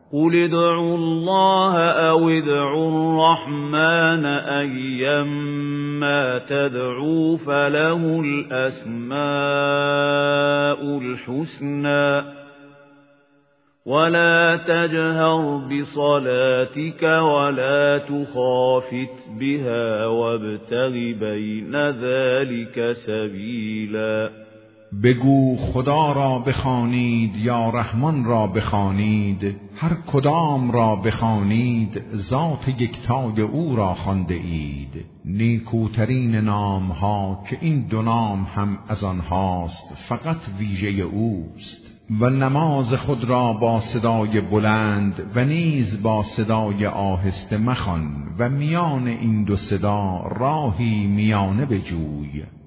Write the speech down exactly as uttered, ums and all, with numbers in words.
قل ادعوا الله أو ادعوا الرحمن أيما تدعوا فله الأسماء الحسنى ولا تجهر بصلاتك ولا تخافت بها وابتغ بين ذلك سبیلا. بگو خدا را بخوانید یا رحمان را بخوانید، هر کدام را بخوانید ذات یکتای او را خوانده اید. نیکوترین نام ها که این دو نام هم از آنهاست فقط ویژه اوست. و نماز خود را با صدای بلند و نیز با صدای آهسته مخوان و میان این دو صدا راهی میانه بجوی.